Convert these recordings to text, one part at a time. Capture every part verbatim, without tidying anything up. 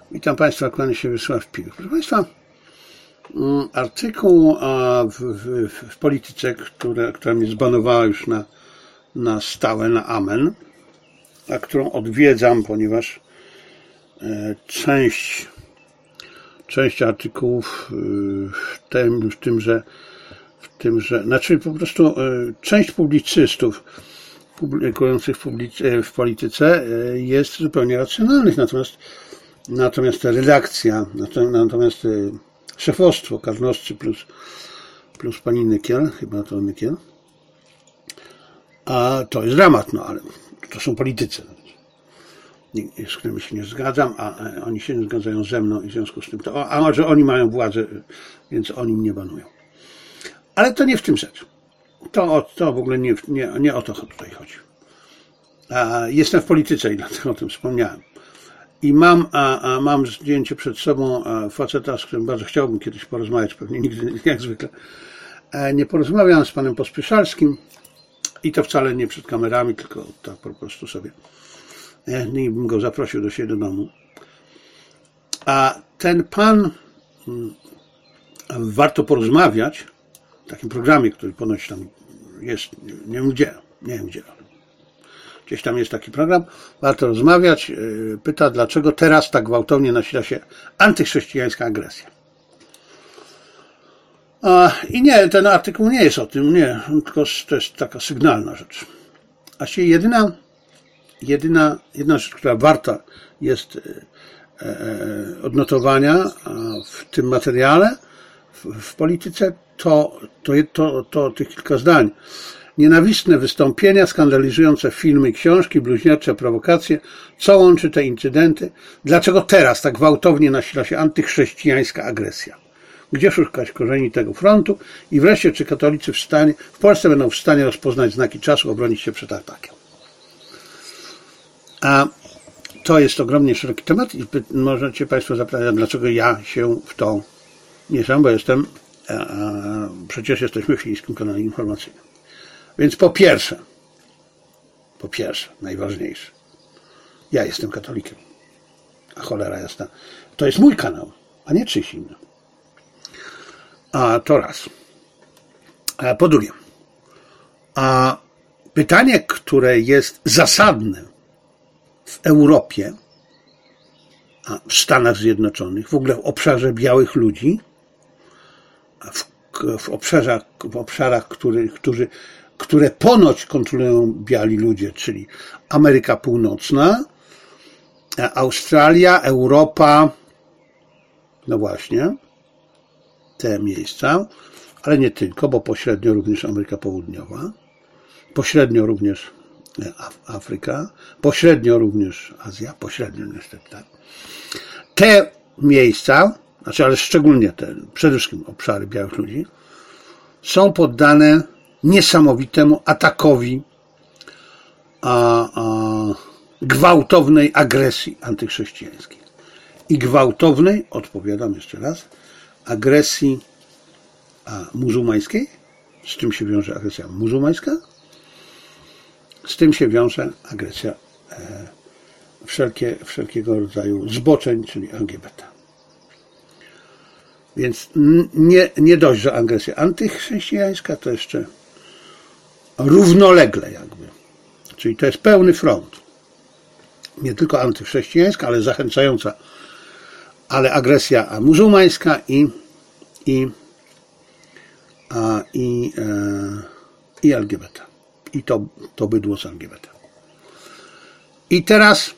Witam Państwa, kłania się Wiesław Piłek. Proszę Państwa, artykuł w, w, w Polityce, które, która mnie zbanowała już na, na stałe, na amen, a którą odwiedzam, ponieważ e, część, część artykułów w tym, w tym, że, w tym, że, znaczy po prostu e, część publicystów publikujących w, publicy, w Polityce e, jest zupełnie racjonalnych, natomiast Natomiast redakcja, natomiast szefostwo Karnowscy plus, plus pani Nykiel, chyba to Nykiel, a to jest dramat, no ale to są politycy, z którymi się nie zgadzam, a oni się nie zgadzają ze mną i w związku z tym, to, a może oni mają władzę, więc oni mnie banują. Ale to nie w tym rzecz. To, to w ogóle nie, nie, nie o to tutaj chodzi. A jestem w Polityce i dlatego o tym wspomniałem. I mam, a, a mam zdjęcie przed sobą faceta, z którym bardzo chciałbym kiedyś porozmawiać, pewnie nigdy, jak zwykle. Nie porozmawiam z panem Pospieszalskim i to wcale nie przed kamerami, tylko tak po prostu sobie. Nie bym go zaprosił do siebie do domu. A ten pan, warto porozmawiać w takim programie, który ponoć tam jest, nie wiem gdzie, nie wiem gdzie. Gdzieś tam jest taki program, warto rozmawiać. Pyta, dlaczego teraz tak gwałtownie nasila się antychrześcijańska agresja. I nie, ten artykuł nie jest o tym, nie, tylko to jest taka sygnalna rzecz. A się jedyna, jedyna, jedna rzecz, która warta jest odnotowania w tym materiale, w, w Polityce, to, to, to, to tych kilka zdań. Nienawistne wystąpienia, skandalizujące filmy i książki, bluźniercze prowokacje. Co łączy te incydenty? Dlaczego teraz tak gwałtownie nasila się antychrześcijańska agresja? Gdzie szukać korzeni tego frontu? I wreszcie, czy katolicy w, stanie, w Polsce będą w stanie rozpoznać znaki czasu, obronić się przed atakiem? A to jest ogromnie szeroki temat i możecie Państwo zapytać, dlaczego ja się w to mieszam, bo jestem, a, a, przecież jesteśmy w chińskim kanale informacyjnym. Więc po pierwsze, po pierwsze, najważniejsze, ja jestem katolikiem, a cholera jasna, to jest mój kanał, a nie czyjś inny. A to raz. A po drugie, a pytanie, które jest zasadne w Europie, a w Stanach Zjednoczonych, w ogóle w obszarze białych ludzi, w, w obszarach, w obszarach który, którzy które ponoć kontrolują biali ludzie, czyli Ameryka Północna, Australia, Europa, no właśnie, te miejsca, ale nie tylko, bo pośrednio również Ameryka Południowa, pośrednio również Afryka, pośrednio również Azja, pośrednio niestety tak. Te miejsca, znaczy ale szczególnie te, przede wszystkim obszary białych ludzi, są poddane niesamowitemu atakowi a, a, gwałtownej agresji antychrześcijańskiej. I gwałtownej, odpowiadam jeszcze raz, agresji a, muzułmańskiej. Z tym się wiąże agresja muzułmańska. Z tym się wiąże agresja e, wszelkie, wszelkiego rodzaju zboczeń, czyli L G B T. Więc nie, nie dość, że agresja antychrześcijańska, to jeszcze równolegle jakby. Czyli to jest pełny front. Nie tylko antychrześcijańska, ale zachęcająca, ale agresja muzułmańska i i, a, i, e, i L G B T. I to, to bydło z L G B T. I teraz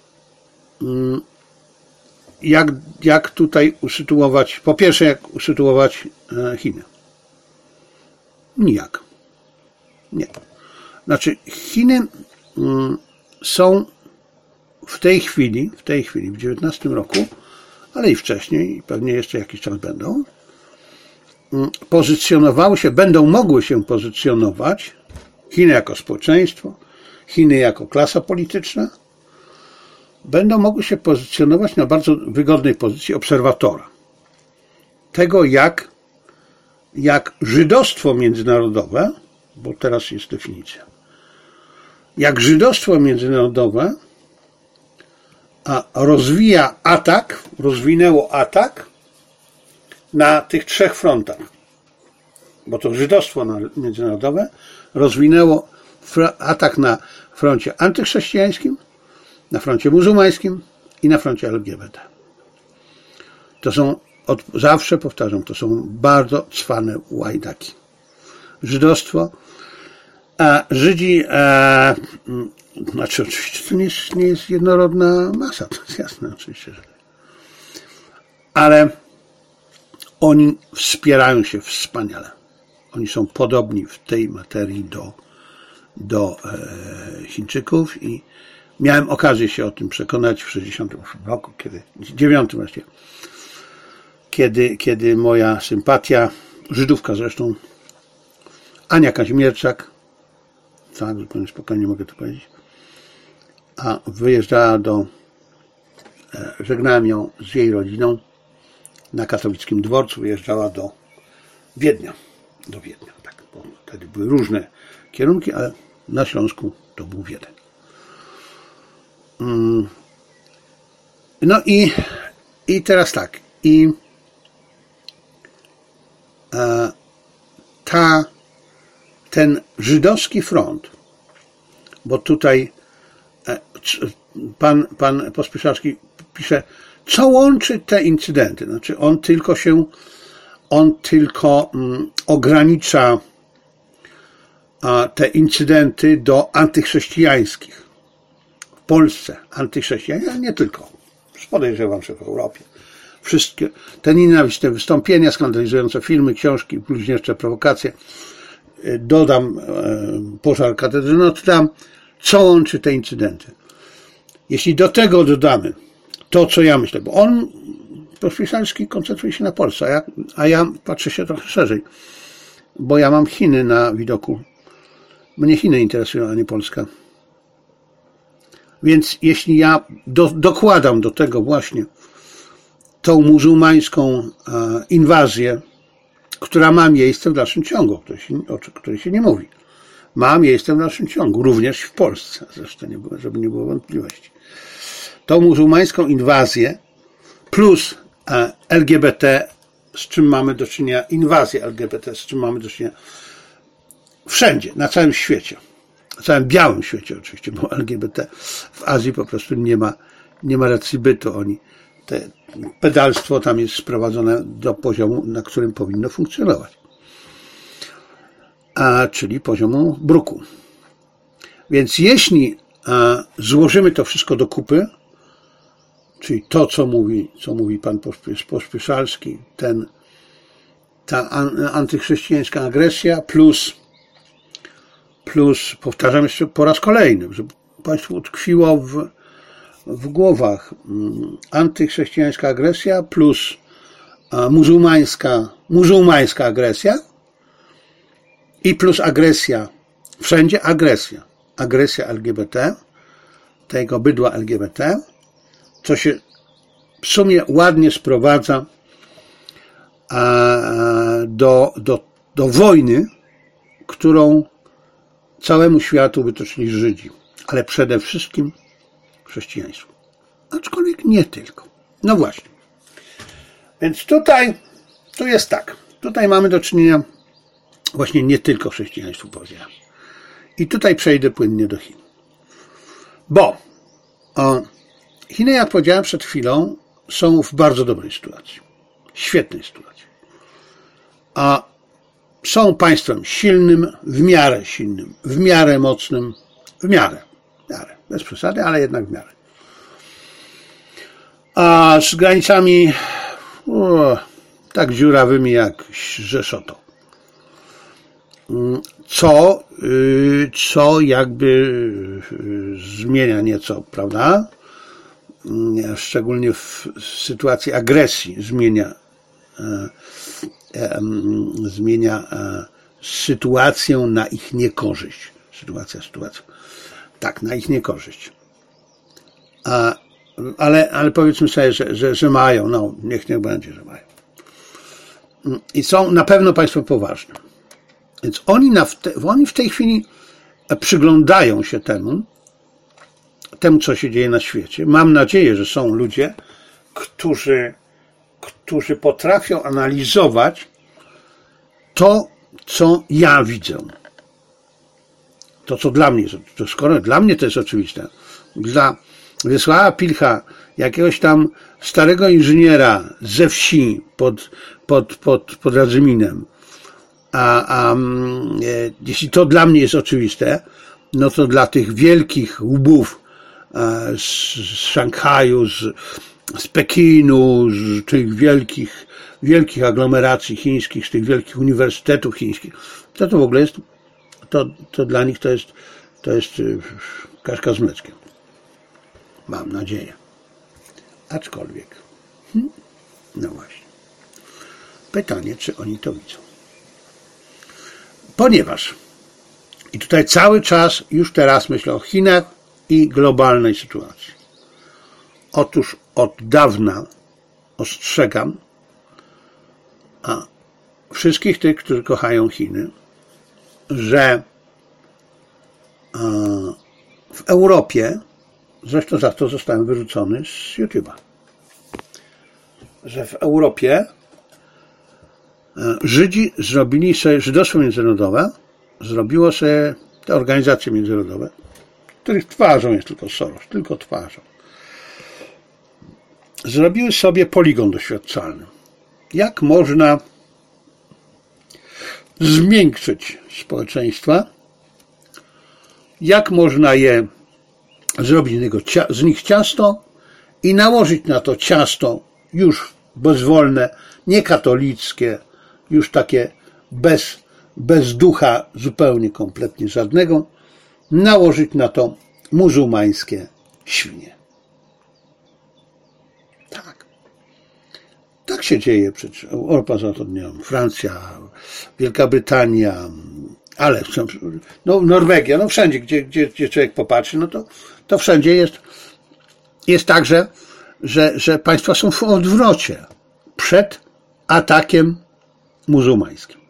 jak, jak tutaj usytuować, po pierwsze jak usytuować Chiny? Nijak. Nie. Znaczy Chiny są w tej chwili, w tej chwili, w dziewiętnastym roku, ale i wcześniej, i pewnie jeszcze jakiś czas będą, pozycjonowały się, będą mogły się pozycjonować, Chiny jako społeczeństwo, Chiny jako klasa polityczna, będą mogły się pozycjonować na bardzo wygodnej pozycji obserwatora. Tego, jak, jak żydostwo międzynarodowe, bo teraz jest definicja, jak żydostwo międzynarodowe a rozwija atak, rozwinęło atak na tych trzech frontach. Bo to żydostwo międzynarodowe rozwinęło atak na froncie antychrześcijańskim, na froncie muzułmańskim i na froncie L G B T. To są, od, zawsze powtarzam, to są bardzo cwane łajdaki. Żydostwo, a Żydzi, a, znaczy oczywiście to nie jest, nie jest jednorodna masa, to jest jasne oczywiście, że ale oni wspierają się wspaniale. Oni są podobni w tej materii do, do e, Chińczyków i miałem okazję się o tym przekonać w sześćdziesiątym ósmym roku, kiedy, dziewiątym właściwie, kiedy, kiedy moja sympatia, Żydówka zresztą, Ania Kazimierczak, tak, zupełnie spokojnie mogę to powiedzieć, a wyjeżdżała do, e, żegnałem ją z jej rodziną na katowickim dworcu, wyjeżdżała do Wiednia, do Wiednia, tak, bo wtedy były różne kierunki, ale na Śląsku to był Wiedeń. No i, i teraz tak, i e, ta, ten żydowski front, bo tutaj e, pan, pan Pospieszalski pisze, co łączy te incydenty, znaczy on tylko się, on tylko mm, ogranicza a, te incydenty do antychrześcijańskich. W Polsce antychrześcijańskich, ale nie tylko. Podejrzewam, że w Europie. Wszystkie te nienawistne wystąpienia, skandalizujące filmy, książki, bluźniercze prowokacje. Dodam e, pożar katedry Notre Dame. Co łączy te incydenty? Jeśli do tego dodamy to, co ja myślę, bo on, Pospieszalski, koncentruje się na Polsce, a ja, a ja patrzę się trochę szerzej, bo ja mam Chiny na widoku. Mnie Chiny interesują, a nie Polska. Więc jeśli ja do, dokładam do tego właśnie tą muzułmańską e, inwazję, która ma miejsce w dalszym ciągu, o której się, o której się nie mówi, ma miejsce w dalszym ciągu, również w Polsce, zresztą nie było, żeby nie było wątpliwości. Tą muzułmańską inwazję plus e, L G B T, z czym mamy do czynienia, inwazję L G B T, z czym mamy do czynienia wszędzie, na całym świecie. Na całym białym świecie oczywiście, bo L G B T w Azji po prostu nie ma, nie ma racji bytu. Oni, te pedalstwo tam jest sprowadzone do poziomu, na którym powinno funkcjonować. A, czyli poziomu bruku. Więc jeśli a, złożymy to wszystko do kupy, czyli to, co mówi, co mówi pan Pospieszalski, ten, ta antychrześcijańska agresja plus Plus, powtarzam jeszcze po raz kolejny, żeby Państwu utkwiło w, w głowach, antychrześcijańska agresja plus muzułmańska, muzułmańska agresja i plus agresja, wszędzie agresja, agresja L G B T, tego bydła L G B T, co się w sumie ładnie sprowadza do, do, do wojny, którą całemu światu wytoczyli Żydzi, ale przede wszystkim chrześcijaństwu. Aczkolwiek nie tylko. No właśnie. Więc tutaj, tu jest tak. Tutaj mamy do czynienia właśnie nie tylko chrześcijaństwu, powiedziałem. I tutaj przejdę płynnie do Chin. Bo o, Chiny, jak powiedziałem przed chwilą, są w bardzo dobrej sytuacji. Świetnej sytuacji. A są państwem silnym, w miarę silnym, w miarę mocnym, w miarę, w miarę, bez przesady, ale jednak w miarę. A z granicami o, tak dziurawymi jak Rzeszoto. Co, co jakby zmienia nieco, prawda? Szczególnie w sytuacji agresji zmienia zmienia sytuację na ich niekorzyść. Sytuacja, sytuacja. Tak, na ich niekorzyść. A, ale, ale powiedzmy sobie, że, że, że mają, no niech niech będzie, że mają. I są na pewno państwo poważne. Więc oni, na, oni w tej chwili przyglądają się temu, temu, co się dzieje na świecie. Mam nadzieję, że są ludzie, którzy, którzy potrafią analizować to, co ja widzę. To, co dla mnie, to skoro dla mnie to jest oczywiste, dla Wiesława Pilcha, jakiegoś tam starego inżyniera ze wsi pod, pod, pod, pod Radzyminem, a, a e, jeśli to dla mnie jest oczywiste, no to dla tych wielkich łbów e, z, z Szanghaju, z, z Pekinu, z tych wielkich, wielkich aglomeracji chińskich, z tych wielkich uniwersytetów chińskich, to to w ogóle jest, to, to dla nich to jest, to jest kaszka z mleczkiem. Mam nadzieję. Aczkolwiek, hmm, no właśnie. Pytanie, czy oni to widzą. Ponieważ, i tutaj cały czas, już teraz myślę o Chinach i globalnej sytuacji. Otóż od dawna ostrzegam a wszystkich tych, którzy kochają Chiny, że w Europie, zresztą za to zostałem wyrzucony z YouTube'a, że w Europie Żydzi zrobili sobie, żydostwo międzynarodowe zrobiło sobie te organizacje międzynarodowe, których twarzą jest tylko Soros, tylko twarzą. Zrobiły sobie poligon doświadczalny. Jak można zmiękczyć społeczeństwa, jak można je zrobić z, niego, z nich ciasto i nałożyć na to ciasto już bezwolne, niekatolickie, już takie bez, bez ducha zupełnie, kompletnie żadnego, nałożyć na to muzułmańskie świnie. Tak. Tak się dzieje przecież. Europa Zachodnia, Francja, Wielka Brytania, ale no, Norwegia, no wszędzie, gdzie, gdzie, gdzie człowiek popatrzy, no to, to wszędzie jest, jest tak, że, że, że państwa są w odwrocie przed atakiem muzułmańskim.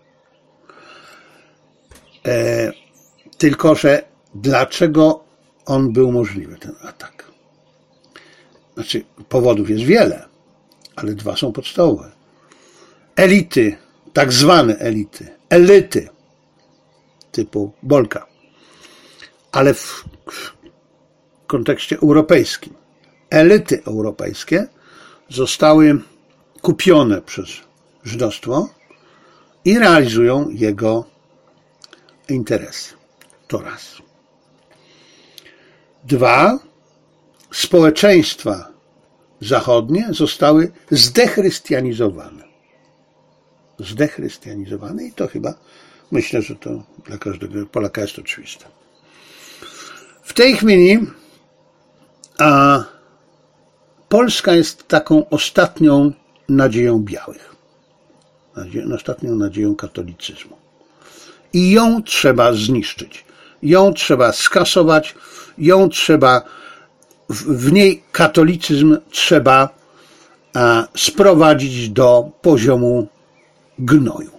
E, tylko, że dlaczego on był możliwy, ten atak? Znaczy, powodów jest wiele, ale dwa są podstawowe. Elity, tak zwane elity, elity, typu Bolka, ale w, w kontekście europejskim. Elity europejskie zostały kupione przez żydostwo i realizują jego interesy. To raz. Dwa, społeczeństwa zachodnie zostały zdechrystianizowane. Zdechrystianizowane i to chyba, myślę, że to dla każdego Polaka jest oczywiste. W tej chwili a, Polska jest taką ostatnią nadzieją białych. Nadzie- ostatnią nadzieją katolicyzmu. I ją trzeba zniszczyć. Ją trzeba skasować, ją trzeba, w, w niej katolicyzm trzeba a, sprowadzić do poziomu gnoju.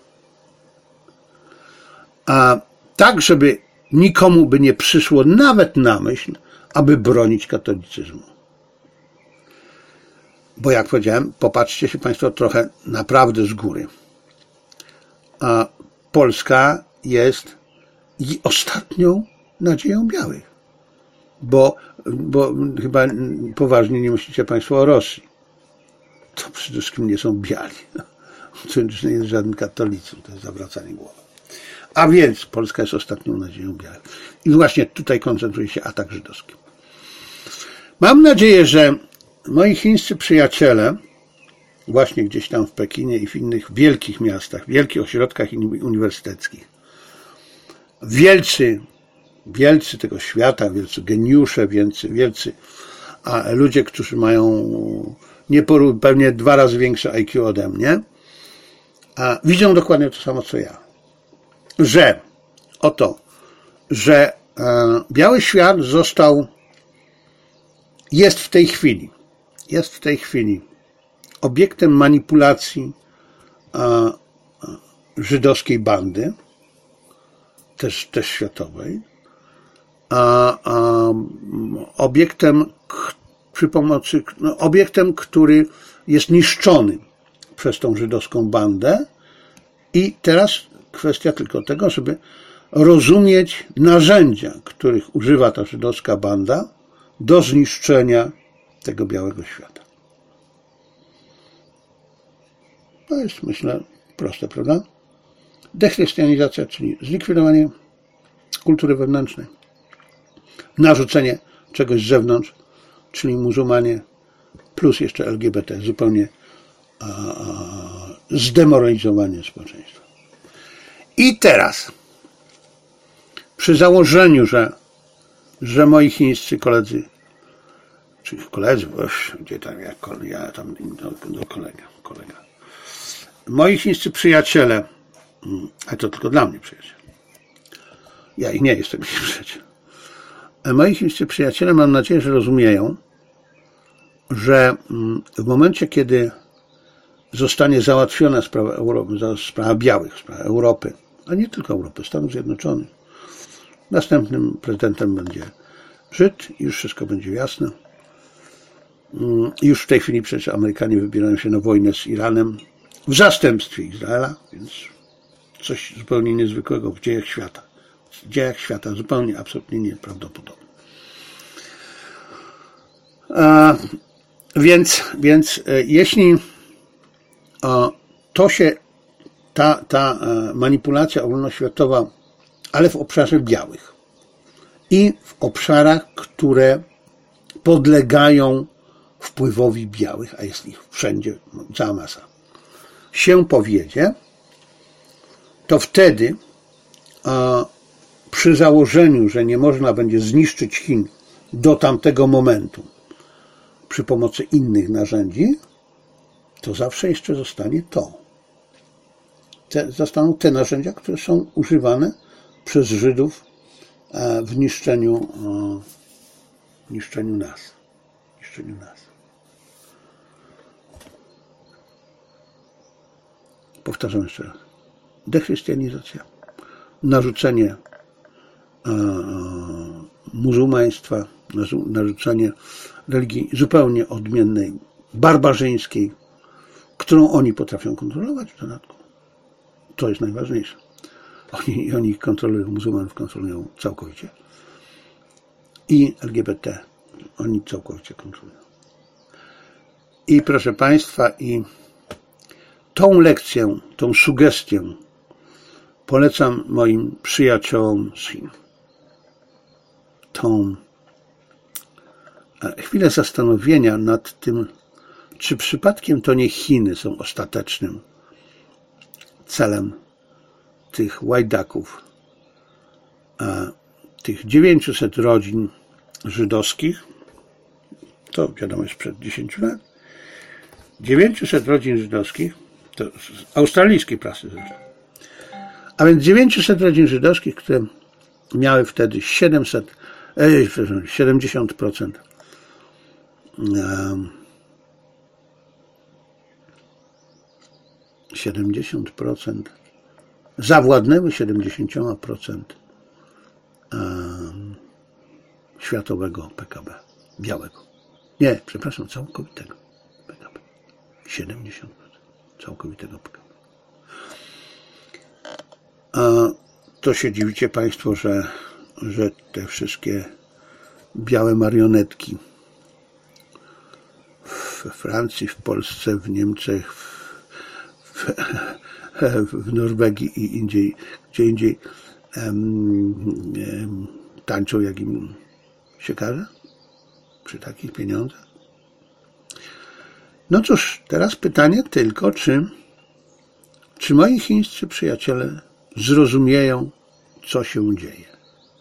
A tak, żeby nikomu by nie przyszło nawet na myśl, aby bronić katolicyzmu. Bo jak powiedziałem, popatrzcie się Państwo trochę naprawdę z góry. A Polska jest i ostatnią nadzieją białych. Bo, bo chyba poważnie nie myślicie Państwo o Rosji. To przede wszystkim nie są biali. To nie jest żaden katolicyzm, to jest zawracanie głowy. A więc Polska jest ostatnią nadzieją białych. I właśnie tutaj koncentruje się atak żydowski. Mam nadzieję, że moi chińscy przyjaciele, właśnie gdzieś tam w Pekinie i w innych wielkich miastach, wielkich ośrodkach uniwersyteckich, wielcy, wielcy tego świata, wielcy geniusze, wielcy, wielcy a ludzie, którzy mają nieporó- pewnie dwa razy większe I Q ode mnie, a widzą dokładnie to samo, co ja. Że oto, że e, biały świat został, jest w tej chwili, jest w tej chwili obiektem manipulacji e, żydowskiej bandy, też, też światowej, a, a, obiektem przy pomocy, no, obiektem, który jest niszczony przez tą żydowską bandę. I teraz kwestia tylko tego, żeby rozumieć narzędzia, których używa ta żydowska banda do zniszczenia tego białego świata. To jest, myślę, proste, prawda? Dechrystianizacja, czyli zlikwidowanie kultury wewnętrznej, narzucenie czegoś z zewnątrz, czyli muzułmanie, plus jeszcze L G B T, zupełnie a, a, zdemoralizowanie społeczeństwa. I teraz, przy założeniu, że, że moi chińscy koledzy, czy koledzy, oś, gdzie tam ja, ja tam do, do kolega, kolega, moi chińscy przyjaciele, a to tylko dla mnie przyjaciele, ja ich nie jestem ich przyjaciel, moi chińscy przyjaciele, mam nadzieję, że rozumieją, że w momencie, kiedy zostanie załatwiona sprawa Europy, sprawa białych, sprawa Europy, a nie tylko Europy, Stanów Zjednoczonych, następnym prezydentem będzie Żyd i już wszystko będzie jasne. Już w tej chwili przecież Amerykanie wybierają się na wojnę z Iranem w zastępstwie Izraela, więc coś zupełnie niezwykłego w dziejach świata. W dziejach świata zupełnie, absolutnie nieprawdopodobne. A, więc, więc jeśli a, to się, ta, ta manipulacja ogólnoświatowa, ale w obszarze białych i w obszarach, które podlegają wpływowi białych, a jest ich wszędzie cała masa, się powiedzie, to wtedy a, przy założeniu, że nie można będzie zniszczyć Chin do tamtego momentu przy pomocy innych narzędzi, to zawsze jeszcze zostanie to. Te, zostaną te narzędzia, które są używane przez Żydów w niszczeniu, w niszczeniu nas. W niszczeniu nas. Powtarzam jeszcze raz. Dechrystianizacja, narzucenie muzułmaństwa, narzucenie religii zupełnie odmiennej, barbarzyńskiej, którą oni potrafią kontrolować w dodatku. To jest najważniejsze. Oni, oni kontrolują, muzułmanów kontrolują całkowicie. I L G B T oni całkowicie kontrolują. I proszę Państwa, i tą lekcję, tą sugestię polecam moim przyjaciołom z Chin. Tą chwilę zastanowienia nad tym, czy przypadkiem to nie Chiny są ostatecznym celem tych łajdaków, tych dziewięciuset rodzin żydowskich, to wiadomo jest sprzed dziesięciu lat, dziewięciuset rodzin żydowskich, to z australijskiej prasy zresztą, a więc dziewięciuset rodzin żydowskich, które miały wtedy siedemset, e, siedemdziesiąt procent siedemdziesiąt procent zawładnęły siedemdziesiąt procent światowego P K B. Białego. Nie, przepraszam, całkowitego P K B. siedemdziesiąt procent całkowitego P K B. A to się dziwicie Państwo, że, że te wszystkie białe marionetki we Francji, w Polsce, w Niemczech, w, w, w Norwegii i indziej, gdzie indziej em, em, tańczą, jak im się każe przy takich pieniądzach. No cóż, teraz pytanie tylko, czy, czy moi chińscy przyjaciele zrozumieją, co się dzieje.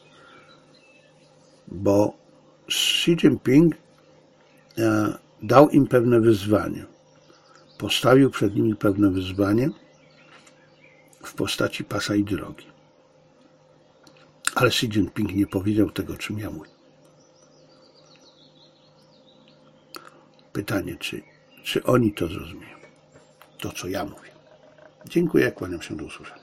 Bo Xi Jinping e, dał im pewne wyzwanie. Postawił przed nimi pewne wyzwanie w postaci pasa i drogi. Ale Xi Jinping nie powiedział tego, czym ja mówię. Pytanie, czy, czy oni to zrozumieją? To, co ja mówię. Dziękuję, kłaniam się, do usłyszenia.